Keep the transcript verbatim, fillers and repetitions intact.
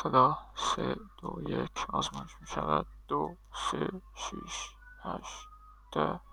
صدا سه دو یک آزمایش می شود. دو سه شیش هشت ده